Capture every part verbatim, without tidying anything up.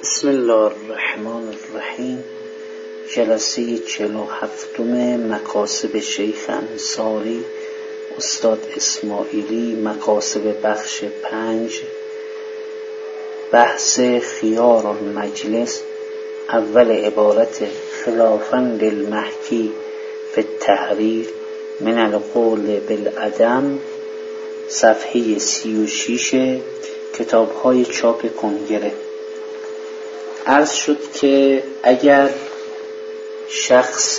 بسم الله الرحمن الرحیم. جلسه چهل و هفتم مکاسب شیخ انصاری استاد اسماعیلی، مکاسب بخش پنج، بحث خیار المجلس. اول عبارت خلافاً للمحکی فی التحریر من القول بالعدم، صفحه سی و شش، کتاب های چاپ کنگره. عرض شد که اگر شخص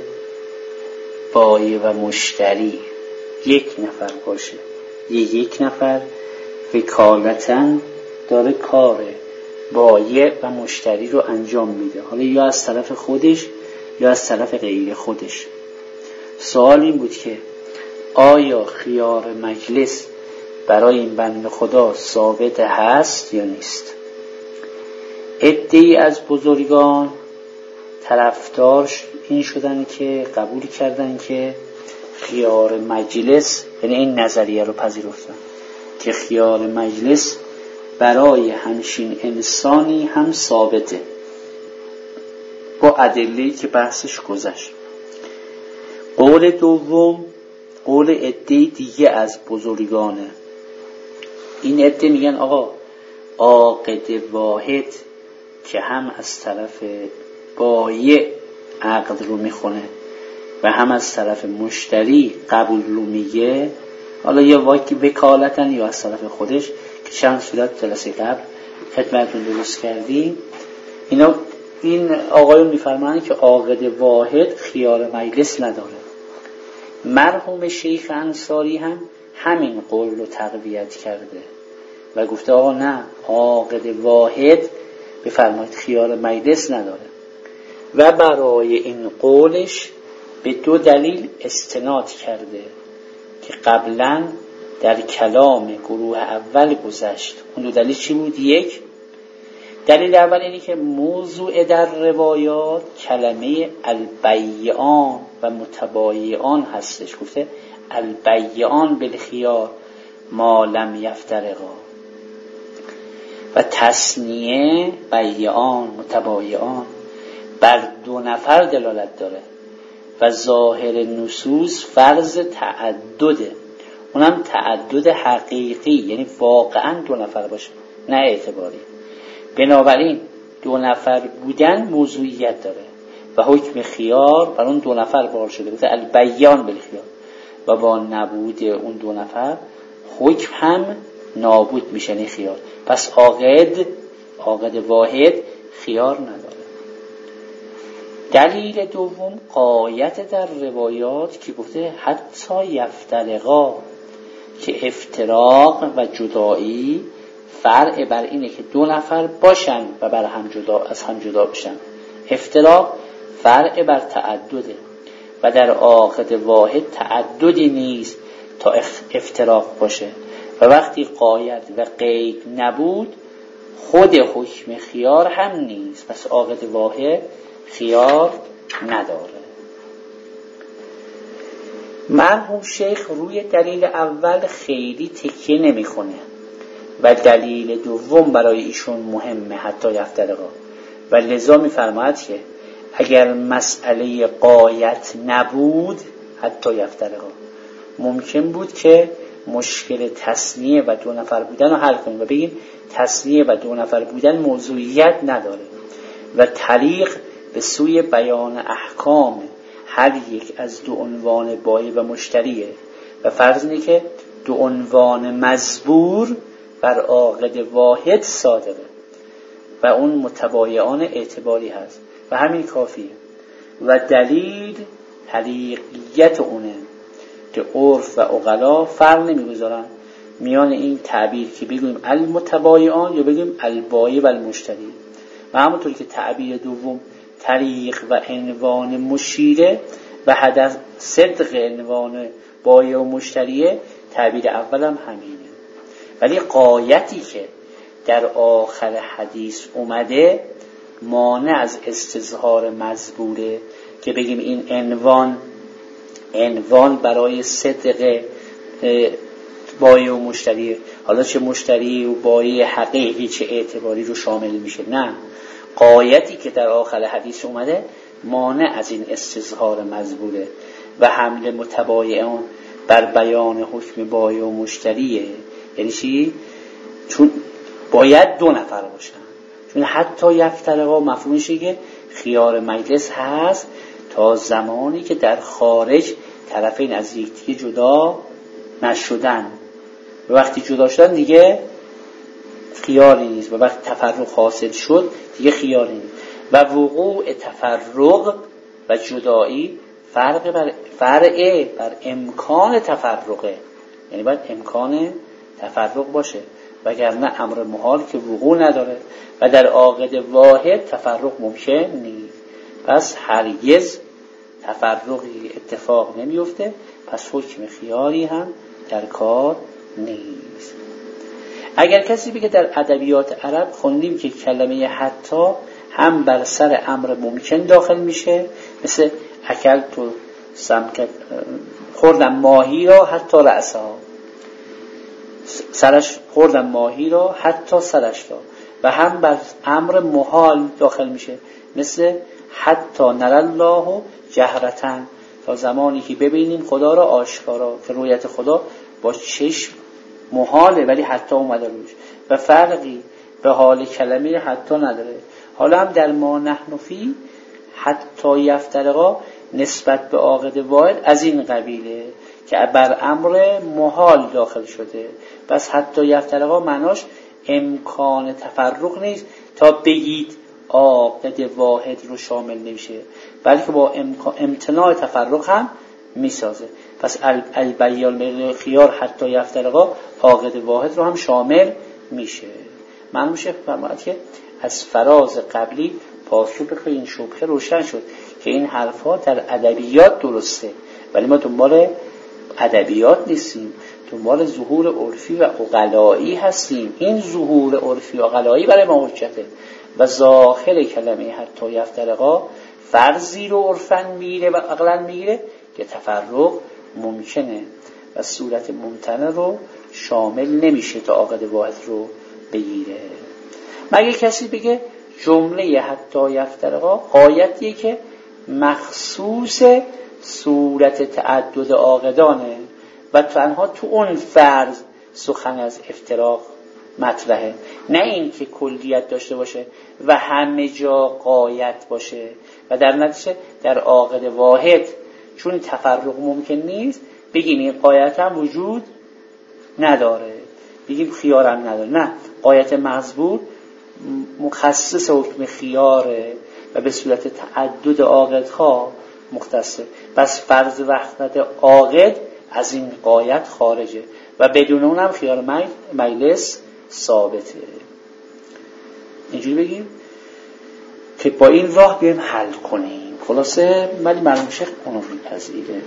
بایع و مشتری یک نفر باشه، یه یک نفر وکالتاً داره کار بایع و مشتری رو انجام میده، حالا یا از طرف خودش یا از طرف غیر خودش. سوال این بود که آیا خیار مجلس برای این بنده خدا ثابت هست یا نیست؟ عده‌ای از بزرگان طرفدار این شدن که قبول کردن که خیار مجلس، یعنی این نظریه رو پذیرفتن که خیار مجلس برای همچین انسانی هم ثابته، با ادله‌ای که بحثش گذشت. قول دوم قول عده‌ای دیگه از بزرگانه. این عده میگن آقا عاقد واحد که هم از طرف بایع عقد رو میخونه و هم از طرف مشتری قبول رو میگه، حالا یا واقعی وکالتن یا از طرف خودش، که چند صورت جلسه قبل خدمتتون درست کردیم. اینا این آقایون میفرمایند که عاقد واحد خیار مجلس نداره. مرحوم شیخ انصاری هم همین قول رو تقویت کرده و گفته آقا نه، عاقد واحد بفرمایید خیار مجلس نداره، و برای این قولش به دو دلیل استناد کرده که قبلا در کلام گروه اول گذشت. اون دو دلیل چی بود؟ یک، دلیل اول اینه که موضوع در روایات کلمه البیعان و متبایعان هستش. گفته البیعان بالخیار ما لم یفترقا، و تثنیه بیعان متبایعان بر دو نفر دلالت داره و ظاهر نصوص فرض تعدده، اونم تعدد حقیقی، یعنی واقعا دو نفر باشه نه اعتباری. بنابراین دو نفر بودن موضوعیت داره و حکم خیار بر اون دو نفر بار شده، گفته البیان بالخیار، و با نبود اون دو نفر حکم هم نابود میشه خیار. پس عاقد عاقد واحد خیار نداره. دلیل دوم غایت در روایات که گفته حتی یفترقا، که افتراق و جدایی فرع بر اینه که دو نفر باشن و بر هم جدا از هم جدا بشن. افتراق فرع بر تعدده و در عاقد واحد تعددی نیست تا افتراق باشه، و وقتی غایت و قید نبود خود حکم خیار هم نیست. پس عاقد واحد خیار نداره. مرحوم شیخ روی دلیل اول خیلی تکیه نمی‌کنه و دلیل دوم برای ایشون مهمه، حتی یفترقا، و لذا می‌فرماید که اگر مسئله غایت نبود حتی یفترقا، ممکن بود که مشکل تثنیه و دو نفر بودن رو حل کنیم و بگیم تثنیه و دو نفر بودن موضوعیت نداره و طریق به سوی بیان احکام هر یک از دو عنوان بایع و مشتریه، و فرض اینه که دو عنوان مزبور بر عاقد واحد صادقه و اون متبایعان اعتباری هست و همین کافیه. و دلیل طریقیت اونه که عرف و عقلا فرق نمیگذارن میان این تعبیر که بگویم المتبایعان یا بگیم البایع و المشتری، و همونطور که تعبیر دوم طریق و عنوان مشیره و هدف صدق عنوان بایع و مشتریه، تعبیر اول هم همینه. ولی غایتی که در آخر حدیث اومده مانع از استظهار مزبوره که بگیم این عنوان عنوان برای صدق بایع و مشتری، حالا چه مشتری و بایع حقیقی چه اعتباری رو شامل میشه؟ نه، غایتی که در آخر حدیث اومده مانع از این استظهار مزبوره و حمل متبایعان بر بیان حکم بایع و مشتریه. یعنی چی؟ چون باید دو نفر باشن، چون حتی یفترقا مفهومشه که خیار مجلس هست تا زمانی که در خارج طرفین از یکدیگه جدا نشدن، و وقتی جدا شدن دیگه خیاری نیست، و وقتی تفرق حاصل شد دیگه خیاری نیست. و وقوع تفرق و جدایی فرق بر فرع بر امکان تفرقه، یعنی باید امکان تفرق باشه، وگرنه امر محال که وقوع نداره و در عاقد واحد تفرق ممکن نیست. پس هرگز تفرقی اتفاق نمیفته، پس حکم خیاری هم در کار نیست. اگر کسی بگه در ادبیات عرب خوندیم که کلمه حتی هم بر سر امر ممکن داخل میشه، مثل اکل تو سمکت خوردم ماهی را حتی رأسها، سرش خوردم ماهی را حتی سرش را، و هم بر امر محال داخل میشه، مثل حتی نر الله جهرتن، تا زمانی که ببینیم خدا را آشکارا، که رویت خدا با چشم محاله ولی حتی اومده روش، و فرقی به حال کلمه حتی نداره. حالا هم در ما نحن فی حتی یفترقا نسبت به عاقد واحد از این قبیله که بر امر محال داخل شده، پس حتی یفترقا معناش امکان تفرق نیست تا بگید عاقد واحد رو شامل نمیشه، بلکه با امتناع تفرق هم میسازه. پس البیان بین خیار حتی یفترقا عاقد واحد رو هم شامل میشه. من میشه فرماید که از فراز قبلی پاسخ به این شبهه روشن شد که این حرفا در ادبیات درسته، ولی ما دنبال ادبیات نیستیم، دنبال ظهور عرفی و عقلایی هستیم. این ظهور عرفی و عقلایی برای ما حجته و ظاهر کلمه حتی یفترقا فرضی رو عرفن میگیره و عقلن میگیره که تفرق ممکنه و صورت ممتنع رو شامل نمیشه تا عاقد واحد رو بگیره. مگه کسی بگه جمله حتی یفترقا غایتیه که مخصوص صورت تعدد عاقدانه و تنها تو اون فرض سخن از افتراق مطرحه، نه این که کلیت داشته باشه و همه جا غایت باشه و در نتیجه در عاقد واحد چون تفرق ممکن نیست بگیم این غایت هم وجود نداره، بگیم خیار هم نداره. نه، غایت مزبور مخصص حکم خیاره و به صورت تعدد عاقدها مختصه، بس فرض وحدت عاقد از این غایت خارجه و بدون اونم خیار مجلس ثابته. اینجوری بگیم که با این راه بیایم حل کنیم. خلاصه ولی مرحوم شیخ اونو میپذیره.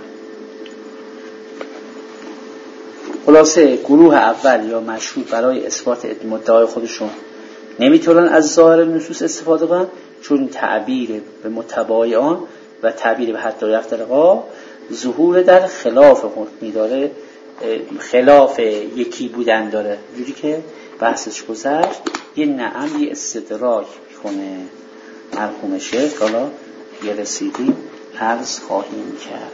خلاصه گروه اول یا مشهور برای اثبات مدعای خودشون نمیتونن از ظاهر نصوص استفاده کنن، چون تعبیر به متبایعان و تعبیر به حتی یفترقا ظهور در خلاف حکمی داره، خلاف یکی بودن داره، جوری که بحثش گذشت. یه نعم یه استدراک میکنه مرحوم شیخ، حالا یه رسیدیم عرض خواهیم کرد.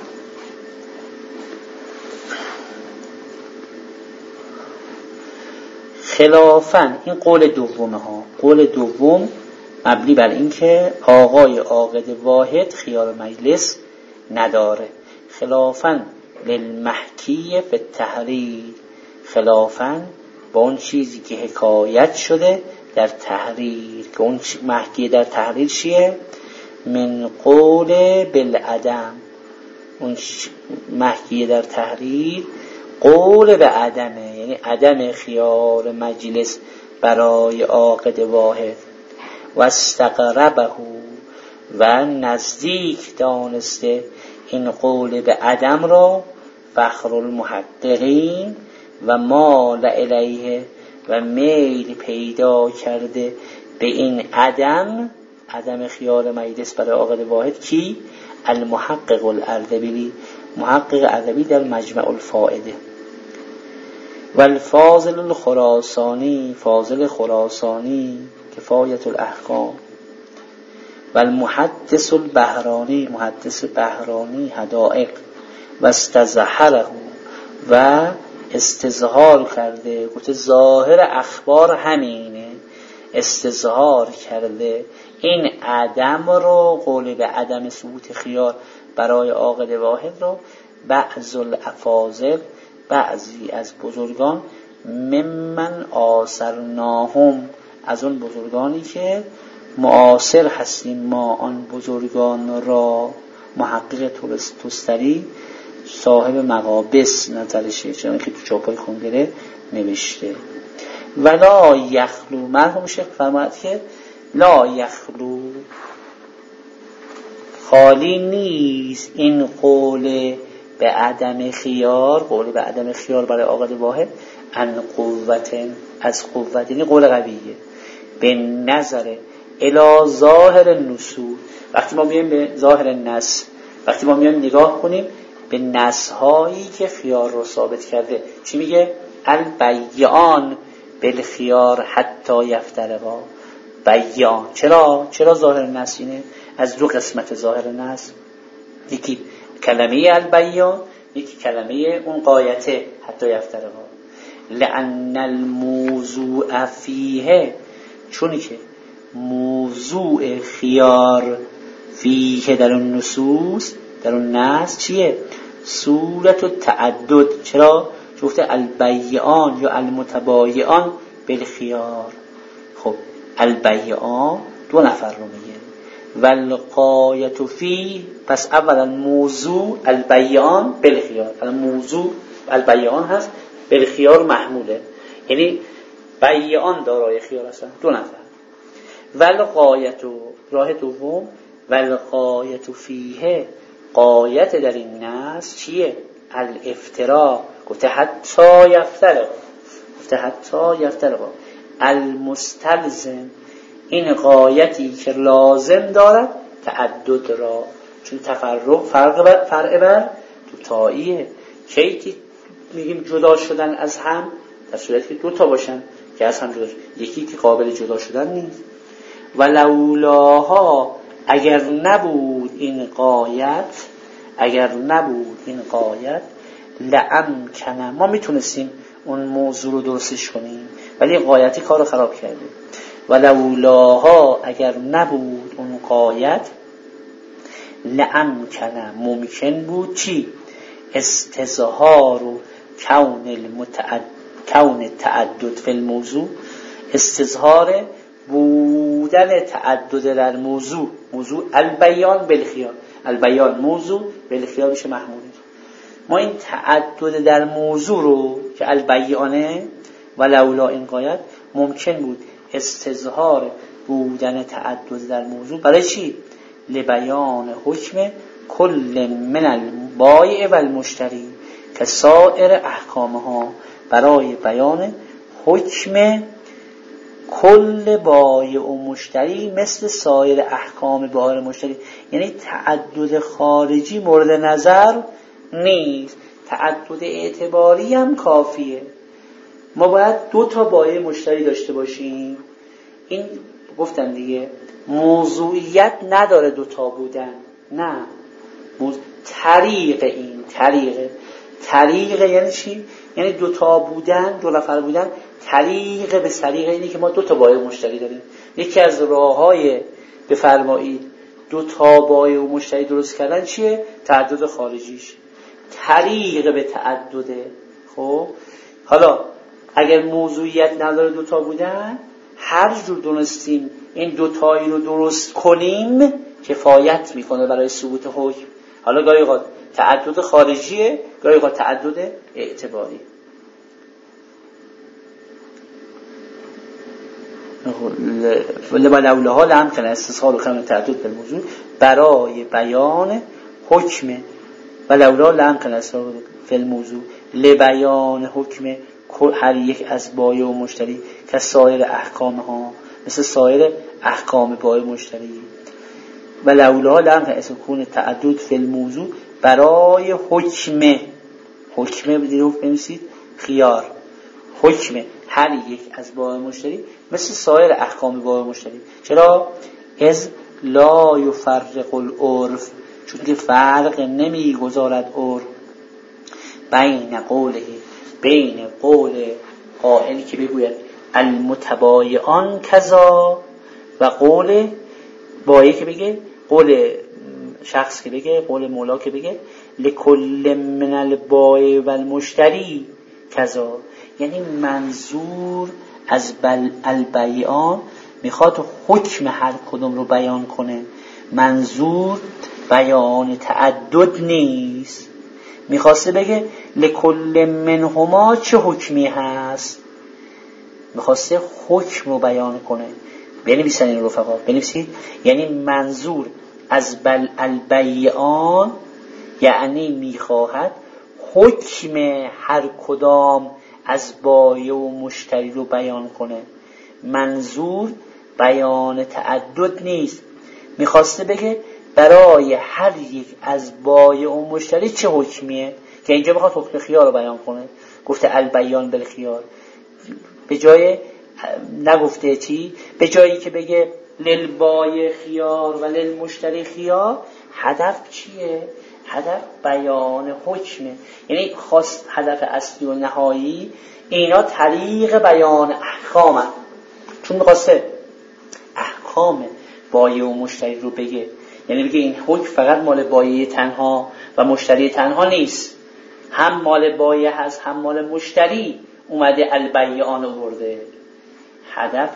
خلافاً این قول دومه ها، قول دوم مبنی بر این که آقای عاقد واحد خیار مجلس نداره. خلافاً للمحکی فی التحریر، خلافاً با اون چیزی که حکایت شده در تحریر، که اون محکی در تحریر چیه؟ من قول بالعدم، اون محکی در تحریر قول به عدمه، یعنی عدم خیار مجلس برای عاقد واحد. و استقربه و نزدیک دانسته این قول به عدم را فخر المحققین و مال الیه و میل پیدا کرده به این عدم، عدم خیار مجلس برای عاقد واحد. کی؟ المحقق الاردبیلی، محقق اردبیلی در مجمع الفائده. و الفاضل الخراسانی، فاضل خراسانی کفایت الاحکام، و المحدث البهرانی، محدث بهرانی حدائق، و استظهره و استظهار کرده، گفته ظاهر اخبار همینه، استظهار کرده این عدم رو، قول به عدم ثبوت خیار برای عاقل واحد رو بعض الافاضل، بعضی از بزرگان، ممن آثرناهم، از اون بزرگانی که معاصر هستیم ما آن بزرگان را، محقق توستری صاحب مقابس نظرشه، چون که تو چاپای کنگره نوشته. ولا یخلو، مرحوم شیخ فرماید که لا یخلو، خالی نیست این قول به عدم خیار، قول به عدم خیار برای عاقل واحد، ان قوت، از قوت، یعنی قول قویه، به نظر الی ظاهر النصوص، وقتی ما میایم به ظاهر نص، وقتی ما میایم نگاه کنیم به نص هایی که خیار رو ثابت کرده، چی میگه؟ البیان بالخیار حتی یفترقا، بیان. چرا؟ چرا ظاهر نص اینه؟ از دو قسمت ظاهر نص، یکی کلمه البیان، یکی کلمه اون قایته حتی یفترقا. لأن الموضوع فیه، چونی که موضوع خیار فیه در اون نصوص، در اون نص چیه؟ صورت و تعدد. چرا؟ گفته البیان یا المتبایعان بالخیار. خب البیان دو نفر رو میگه، والقایت فی، پس اولا موضوع البیان بالخیار، الموضوع البیان هست، بالخیار محموله، یعنی بیان دارای خیار هستن، دو نفر. والقایت، راه دوم، والقایت فیه، قایت در این نص چیه؟ الافتراء، گفته حتی یفترقا، گفته حتی یفترقا. المستلزم، این قایتی که لازم دارد تعدد را، چون تفرق فرق بر فرع بر دوتاییه. کی میگیم جدا شدن از هم؟ در صورتی که دو تا باشن که از هم جدا شدن، یکی که قابل جدا شدن نیست. ولولاها، اگر نبود این قایت، اگر نبود این قایت، لامکن، ما میتونستیم اون موضوع رو درستش کنیم، ولی قایتی کار رو خراب کرده. ولولاها، اگر نبود اون قایت، لامکن، ممکن بود چی؟ استظهار و کون المتعد، کون تعدد فی الموضوع، استظهار بودن تعدد در موضوع، موضوع البیان بالخیار، البیان موضوع، بالخیار میشه محموله. ما این تعدد در موضوع رو که البیانه ولولا این قایت، ممکن بود استظهار بودن تعدد در موضوع برای چی؟ لبیان حکم کل من البایع و المشتری که سایر احکامها، برای بیان حکم کل بایع و مشتری مثل سایر احکام بایع و مشتری، یعنی تعدد خارجی مورد نظر نیست، تعدد اعتباری هم کافیه. ما باید دو تا بایع مشتری داشته باشیم، این گفتن دیگه موضوعیت نداره دو تا بودن، نه موضوع. طریق این طریق طریق یعنی چی؟ یعنی دو تا بودن، دو نفر بودن، طریق به طریق اینه که ما دو تا بایع مشتری داریم. یکی از راه‌های بفرمایید دو تا بایع و مشتری درست کردن چیه؟ تعدد خارجیش، طریق به تعدده. خب حالا اگر موضوعیت نداره دو تا بودن، هر جور دونستیم این دو تایی رو درست کنیم کفایت میکنه برای ثبوت حکم. حالا گاهی اوقات تعدد خارجیه، گاهی اوقات تعدد اعتباری. ولولاها لامکن استظهار کم تعدد در موضوع برای بیان حکم، ولولا لامکن استظهار فی الموضوع لبیان حکم هر یک از بایع و مشتری که سایر احکام ها، مثل سایر احکام بایع و مشتری. ولولا لامکن استظهار تعدد فی الموضوع برای حکم، حکم بدید بنویسید خیار، حکم هر یک از بای مشتری مثل سایر احکام بای مشتری. چرا؟ از لا یفرق العرف، چون که فرق نمیگذارد عرف بین قوله، بین قول قائلی که بگوید المتبایعان کذا و قول بایی که بگه، قول شخص که بگه، قول مولا که بگه لکل من البایع و المشتری کذا. یعنی منظور از بل البیعان میخواد حکم هر کدوم رو بیان کنه، منظور بیان تعدد نیست. میخواسته بگه لکل منهما چه حکمی هست، میخواسته حکم رو بیان کنه. بنویسن این رفقا، بنویسید. یعنی منظور از بل البیعان یعنی میخواهد حکم هر کدام از بایع و مشتری رو بیان کنه، منظور بیان تعدد نیست. میخواسته بگه برای هر یک از بایع و مشتری چه حکمیه، که اینجا بخواد حکم خیار رو بیان کنه. گفته البیان بالخیار، به جای نگفته چی؟ به جایی که بگه للبایع خیار و للمشتری خیار، هدف چیه؟ هدف بیان حکمه. یعنی خواست هدف اصلی و نهایی اینا طریق بیان احکامه، چون میخواسته احکام بایع و مشتری رو بگه. یعنی بگه این حکم فقط مال بایع تنها و مشتری تنها نیست، هم مال بایع هست هم مال مشتری. اومده البیعان آورده. هدف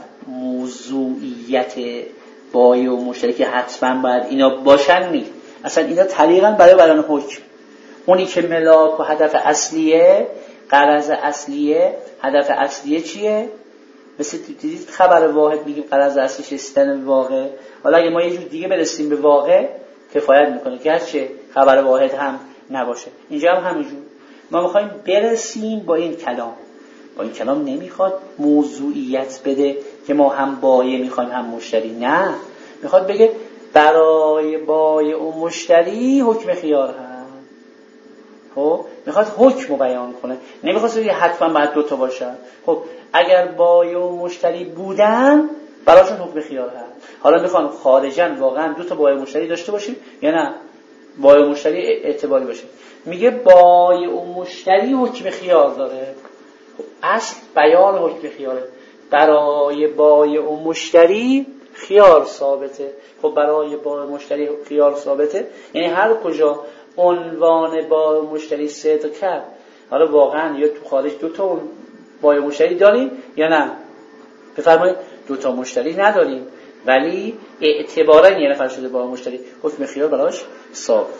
موضوعیت بایع و مشتری که حتما باید اینا باشن نیست، اصلا اینا طریقاً برای بیان حکم. اونی که ملاک و هدف اصلیه، غرض اصلیه، هدف اصلیه چیه؟ مثل دیدید خبر واحد میگیم غرض اصلیش رسیدن به واقع. حالا اگه ما یه جور دیگه برسیم به واقع کفایت میکنه، گرچه خبر واحد هم نباشه. اینجا هم همینجور ما میخوایم برسیم با این کلام. با این کلام نمیخواد موضوعیت بده که ما هم بایع میخوایم هم مشتری، نه، میخواد بگه برای بایع و مشتری حکم خیار هست. خب میخواد حکم رو بیان کنه، نمیخواد بگه حتما باید دوتا باشن. خب اگر بایع و مشتری بودن براشون حکم خیار هست. حالا میخوان خارجاً واقعا دوتا بایع و مشتری داشته باشیم یا نه بایع و مشتری اعتباری باشه. میگه بایع و مشتری حکم خیار داره. خب اصل بیان حکم خیاره. برای بایع و مشتری خیار ثابته. خب برای بایع و مشتری خیار ثابته یعنی هر کجا عنوان بایع و مشتری صدق کرد، حالا واقعا یا تو خارج دو تا بایع و مشتری داریم یا نه، بفرمایید دو تا مشتری نداریم ولی اعتباراً یه نفر شده بایع و مشتری، حکم خیار براش ثابته.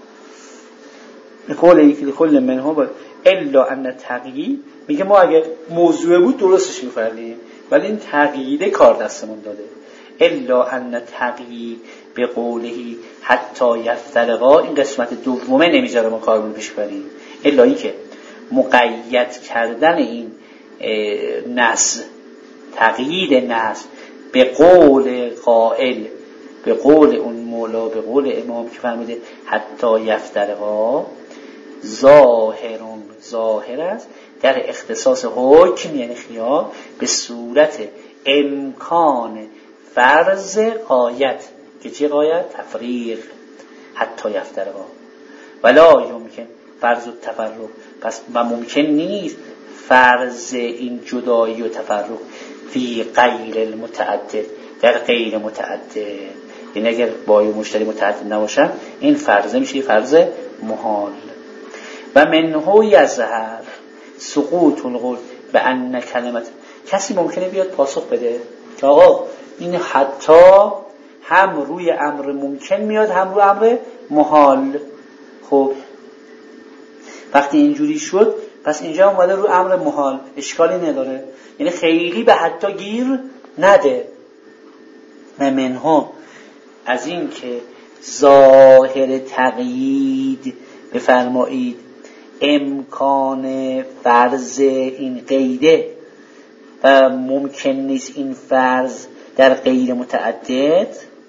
کل یکی کل منها با الا ان تقیید، میگه ما اگه موضوع بود درستش می‌فهمیم ولی این تقییده کار دستمون داده. الا ان تقیید به قولهی حتی یفترقا، این قسمت دومه نمیذاره ما کارمون پیش بریم. الا این که مقید کردن این نص، تقیید نص به قول قائل، به قول اون مولا، به قول امام که فرموده حتی یفترقا، ظاهرون ظاهر است در اختصاص حکم یعنی خیار به صورت امکان فرض غایت، که چه غایت؟ تفریق. حتی یفترقا ولا یمکن فرض التفرق، پس و ممکن نیست فرض این جدایی و تفرق فی غیر المتعدد، در غیر متعدد. یعنی اگر بایع و مشتری متعدد نباشن این فرض میشه فرض محال. و منه یظهر سقوط القول به ان کلمت، کسی ممکنه بیاد پاسخ بده که آقا این حتی هم روی امر ممکن میاد هم روی امر محال. خب وقتی اینجوری شد پس اینجا اومده روی امر محال، اشکالی نداره، یعنی خیلی به حتی گیر نده. و منها از این که ظاهر تقیید بفرمایید امکان فرض این قیده و ممکن نیست این فرض در غیر متعدد،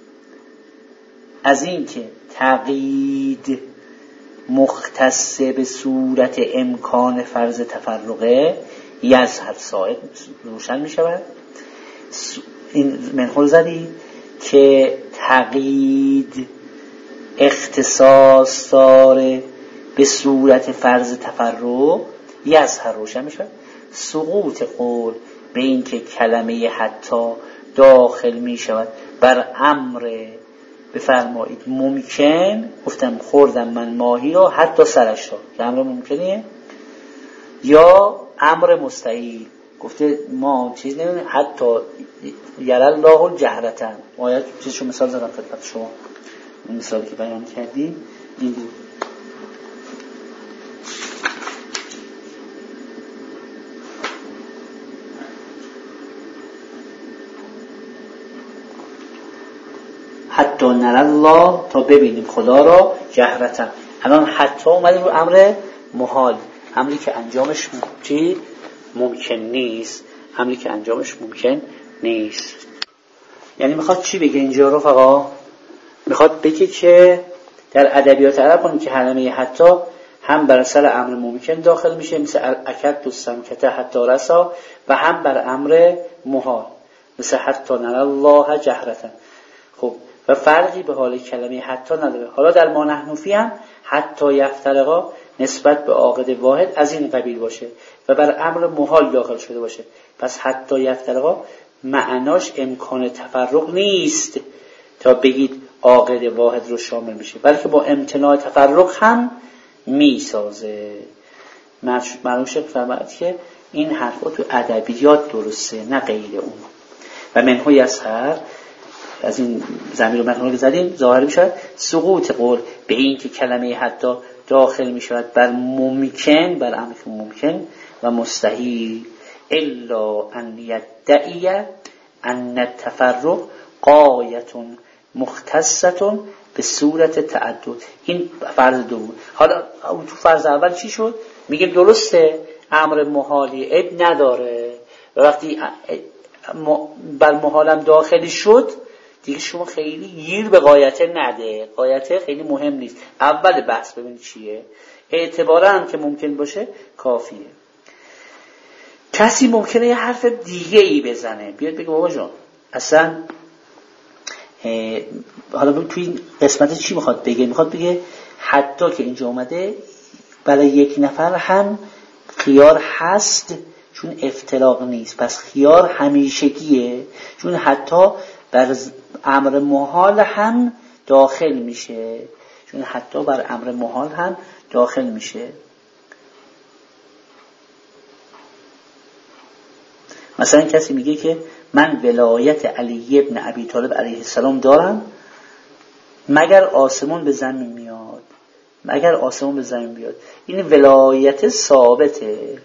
از این که تقیید مختص به صورت امکان فرض تفرقه، یظهر ساعد روشن می شود. این منحول زدی که تقیید اختصاص داره به صورت فرض تفرق یظهر روشن می شود. سقوط قول به این که کلمه حتی داخل می شود بر امر بفرمایید ممکن، گفتم خوردم من ماهی را حتی سرش را، که امر ممکنیه، یا امر مستحیل، گفته ما چیز نمیدونیم حتی یرى الله الجهرة. آیت چیزشو مثال زدم خدمت شما، این مثالی که بیان کردیم این بود. حتی نرى الله، تا ببینیم خدا را جهرة. الان حتی اومدیم رو امر محال، امری که انجامش چی ممکن نیست، امری که انجامش ممکن نیست. یعنی میخواد چی بگه اینجا رو؟ فقط میخواد بگه که در ادبیات عرب کنیم که کلمه حتی هم بر اصل امر ممکن داخل میشه، مثل اکد دوستم کته حتی رسا، و هم بر امر محال مثل حتی نرى الله جهرة. خب و فرقی به حال کلمه حتی نداره. حالا در ما نحن فی هم حتی یفترقا نسبت به عاقد واحد از این قبیل باشه و بر امر محال داخل شده باشه، پس حتی یفترقا معناش امکان تفرق نیست تا بگید عاقد واحد رو شامل میشه، بلکه با امتناع تفرق هم میسازه. معلوم شد فرمود که این حرفا تو ادبیات درسته نه غیر اون. و منهو یظهر، از این ضمیر رو منهو که زدیم ظاهر میشه سقوط قول به این که کلمه حتی داخل میشود بر ممکن، بر امر ممکن و مستحیل، الا ان یدعی ان التفرق غایة مختصة به صورت تعدد. این فرض دوم. حالا تو فرض اول چی شد؟ میگه درسته امر محالی عیب نداره و وقتی بر محالم داخلی شد دیگه شما خیلی گیر به غایته نده، غایته خیلی مهم نیست. اول بحث ببین چیه، اعتبارا هم که ممکن باشه کافیه. کسی ممکنه یه حرف دیگه ای بزنه، بیاد بگه بابا جان اصلا حالا توی این قسمت چی میخواد بگه؟ میخواد بگه حتی که اینجا اومده برای یک نفر هم خیار هست چون افتراق نیست، پس خیار همیشگیه چون حتی بر امر محال هم داخل میشه، چون حتی بر امر محال هم داخل میشه. مثلا کسی میگه که من ولایت علی ابن ابی طالب علیه السلام دارم مگر آسمون به زمین میاد، مگر آسمون به زمین بیاد، این ولایت ثابته.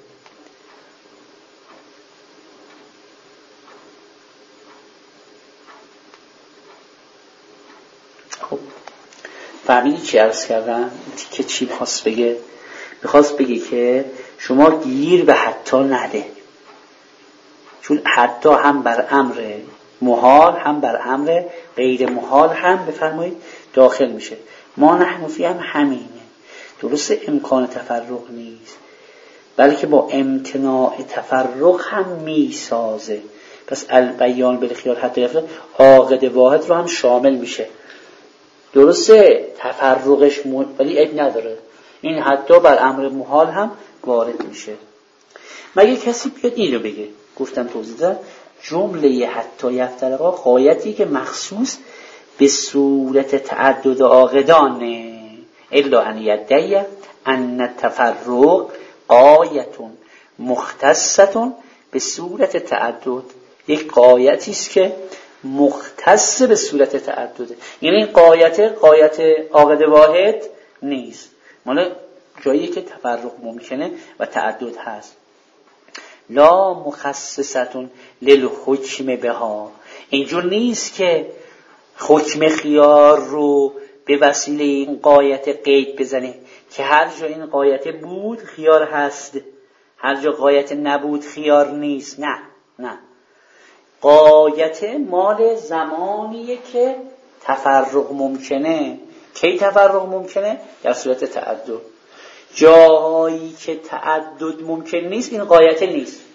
خب فهمیدی چی عرض کردم؟ که چی میخواست بگه؟ میخواست بگه که شما گیر به حتی نده، چون حتی هم بر امر محال هم بر امر غیر محال هم بفرمایید داخل میشه. ما نحن فی هم همینه، درست امکان تفرق نیست بلکه با امتناع تفرق هم میسازه. پس البیان بالخیال حتی یفته عاقد واحد رو هم شامل میشه، درسته تفرقش مون ولی عیب نداره، این حتی بر امر محال هم وارد میشه. مگه کسی بیاد این رو بگه؟ گفتم توضیح دادم جمله حتی یفترقا غایتی که مخصوص به صورت تعدد عاقدانه، الا ان یدعی ان التفرق غایة مختصة به صورت تعدد، یک غایتی است که مختص به صورت تعدده، یعنی این غایت غایت عاقد واحد نیست، مال جایی که تفرق ممکنه و تعدد هست. لا مخصصتون للحکم بها، اینجور نیست که حکم خیار رو به وسیله این غایت قید بزنه که هر جا این غایت بود خیار هست، هر جا غایت نبود خیار نیست. نه نه، غایت مال زمانیه که تفرق ممکنه. کی تفرق ممکنه؟ در صورت تعدد. جایی که تعدد ممکن نیست این غایت نیست،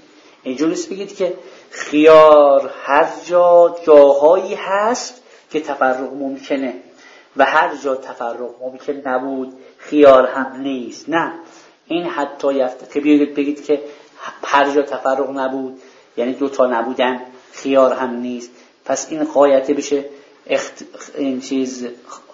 اینجور نیست بگید که خیار هر جا جاهایی هست که تفرق ممکنه و هر جا تفرق ممکن نبود خیار هم نیست. نه، این حتی یفت که بگید بگید که هر جا تفرق نبود یعنی دوتا نبودن خیار هم نیست، پس این قایته بشه اخت... این چیز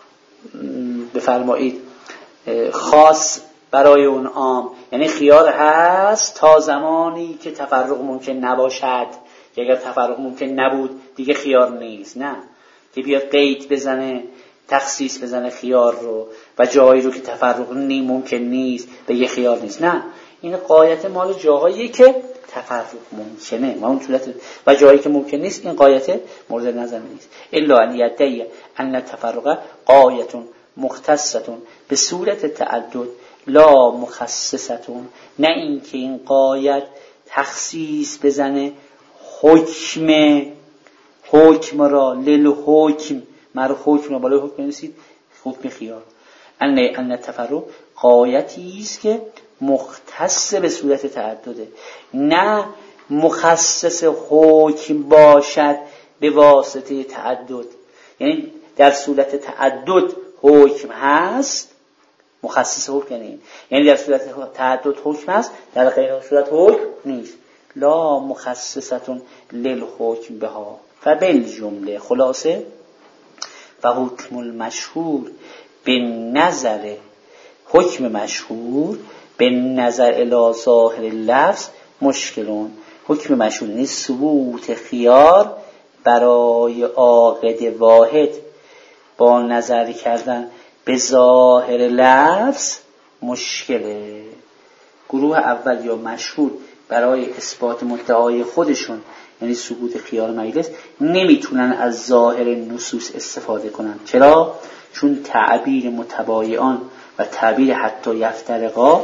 بفرمایید خاص برای اون عام، یعنی خیار هست تا زمانی که تفرق ممکن نباشد، که اگر تفرق ممکن نبود دیگه خیار نیست. نه، که بیاد قید بزنه تخصیص بزنه خیار رو و جایی رو که تفرق نی ممکن نیست به یه خیار نیست. نه، این قایت مال جاهایی که تفرق ممکنه ما اون صورت و جایی که ممکن نیست این قایت مورد نظر نیست. الا ان یدعی ان التفرق قایت مختصه به صورت تعدد لا مخصصه، نه اینکه این قایت تخصیص بزنه حکم حکم را للحکم مر حکم را بالای حکم نویسید حکم خیار. ان ان التفرق قایتی است که مختص به صورت تعدده، نه مخصص حکم باشد به واسطه تعدد. یعنی در صورت تعدد حکم هست، مخصص حکم یعنی این، یعنی در صورت تعدد حکم هست در غیر صورت حکم نیست. لا مخصصتون للحکم بها فبالجمله خلاصه و حکم المشهور به نظر حکم مشهور به نظر الی ظاهر لفظ مشکلون. حکم مشهور نیست ثبوت خیار برای عاقد واحد با نظر کردن به ظاهر لفظ مشکله. گروه اول یا مشهور برای اثبات مدعای خودشون یعنی ثبوت خیار مجلس نمیتونن از ظاهر نصوص استفاده کنن. چرا؟ چون تعبیر متبایعان و تعبیر حتی یفترقا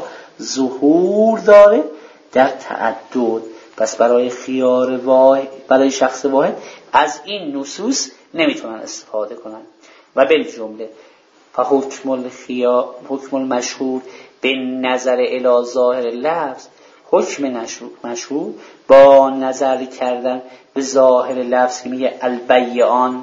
ظهور داره در تعدد، پس برای خیار واحد برای شخص واحد از این نصوص نمیتونن استفاده کنن. و بالجمله فحکم الخیار حکم المشهور به نظر الی ظاهر لفظ، حکم مشهور با نظر کردن به ظاهر لفظ که میگه البیعان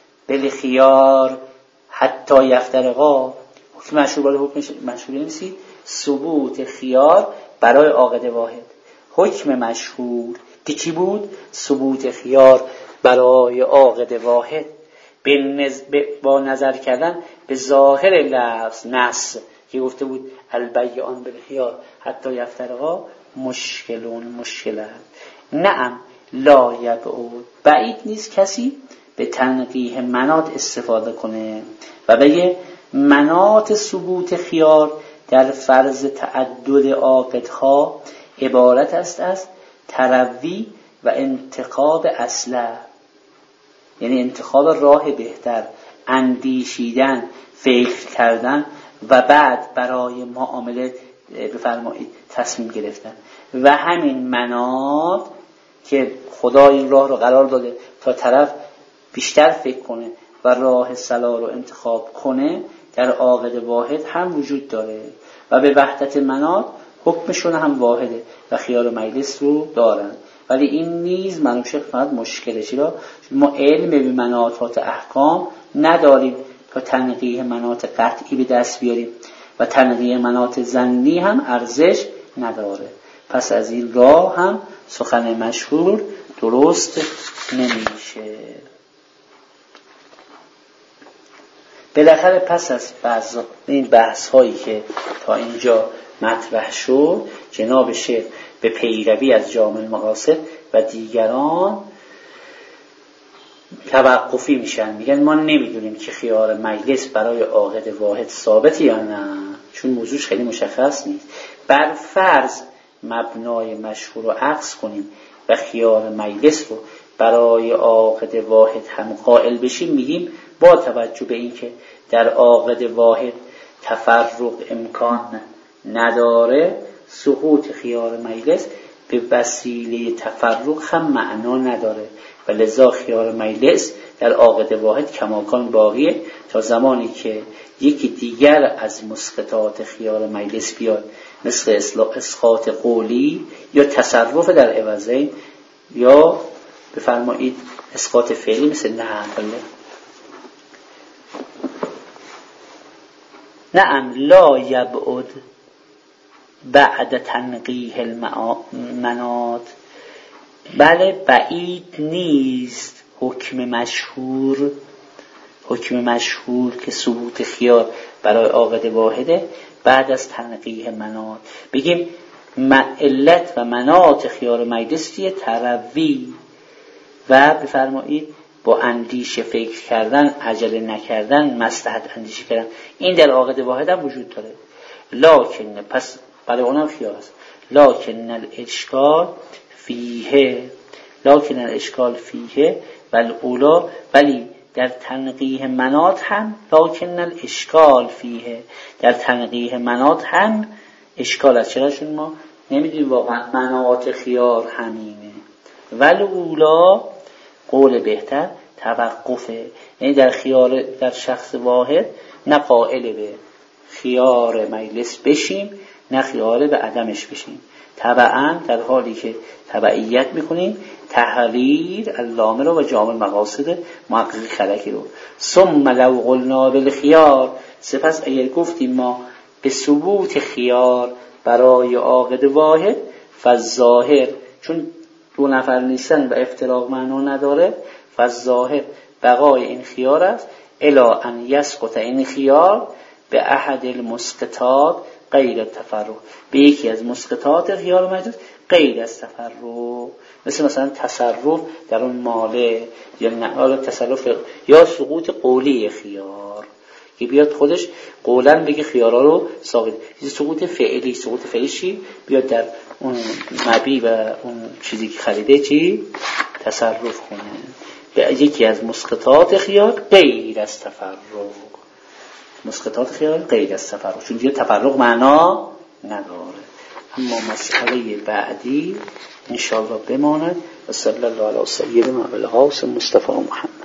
بالخیار حتی یفترقا، حکم مشهور برای حکم مشهور نمیسید ثبوت خیار برای عاقد واحد. حکم مشهور که چی بود؟ ثبوت خیار برای عاقد واحد به نز... با نظر کردن به ظاهر لفظ نص که گفته بود البیعان بالخیار حتی یفترقا مشکلون مشکلت. نعم لا یبعود، بعید نیست کسی به تنقیح مناط استفاده کنه و بگه مناط ثبوت خیار در فرض تعدد عاقدها عبارت است از تروی و انتخاب اصله، یعنی انتخاب راه بهتر، اندیشیدن، فکر کردن و بعد برای معامله بفرمایید تصمیم گرفتن. و همین مناط که خدا این راه رو قرار داده تا طرف بیشتر فکر کنه و راه صلاح رو انتخاب کنه در عاقد واحد هم وجود داره و به وحدت مناط حکمشون هم واحده و خیار مجلس رو دارن. ولی این نیز منوشه فقط مشکله. چرا؟ ما علم به مناطات احکام نداریم تا تنقیح مناط قطعی به دست بیاریم و تنقیح مناط ظنی هم ارزش نداره. پس از این راه هم سخن مشهور درست نمیشه. بالاخره پس از بعض این بحث هایی که تا اینجا مطرح شد، جناب شیخ به پیروی از جامع المقاصد و دیگران توقفی میشن، میگن ما نمیدونیم که خیار مجلس برای عاقد واحد ثابت یا نه، چون موضوعش خیلی مشخص نیست. بر فرض مبنای مشهور رو عکس کنیم و خیار مجلس رو برای عاقد واحد هم قائل بشیم، میگیم با توجه به اینکه در عاقد واحد تفرق امکان نداره، سقوط خیار مجلس به وسیله تفرق هم معنا نداره و لذا خیار مجلس در عاقد واحد کماکان باقیه تا زمانی که یکی دیگر از مسقطات خیال مجلس بیاد، مثل اسقاط قولی یا تصرف در عوضین یا بفرمایید اسقاط فعلی مثل نقل. نعم لا یبعد بعد تنقیح المنات، بله بعید نیست حکم مشهور، حکم مشهور که ثبوت خیال برای عاقد واحده بعد از تنقیح منات. بگیم علت و منات خیال مجلسیه تروی و بفرمایید با اندیشه فکر کردن، عجله نکردن، مصلحت اندیشه کردن، این در عاقد واحد هم وجود داره. لکن پس برای اونم خیال است. لکن الاشکال فیه، لکن الاشکال فیه والاولا، ولی در تنقیح منات هم لکن الاشکال فیه، در تنقیح منات هم اشکال است. چرا؟ چون ما نمیدونیم واقعا منات خیار همینه. والاولا قول بهتر توقفه، یعنی در خیار در شخص واحد نه قائل به خیار مجلس بشیم نه خیار به عدمش بشیم، تبعاً در حالی که تبعیت میکنیم تحریر علامه رو و جامع مقاصد محقق خلکی رو. ثم لو قلنا بالخیار، سپس اگر گفتیم ما به ثبوت خیار برای عاقد واحد، فالظاهر چون دو نفر نیستن و افتراق معنا نداره، فالظاهر بقای این خیار است الا ان یسقط این خیار به احد المسقطات غیر تفرق، به یکی از مسقطات خیال مجلس غیر از تفرق، مثل مثلا تصرف در اون ماله یا نقل تصرف یا سقوط قولی خیار که بیاد خودش قولا بگه خیارا رو ساقط. سقوط فعلی، سقوط فعلی چی؟ بیاد در اون مبی و اون چیزی که خریده چی؟ تصرف کنه به یکی از مسقطات خیار غیر از تفرق، مسقطات خیال غیر از تفرق، چون دیگه تفرق معنا نداره. اما مسئله بعدی انشاءالله بماند. و صلی الله علی سیدنا القاسم مصطفی محمد.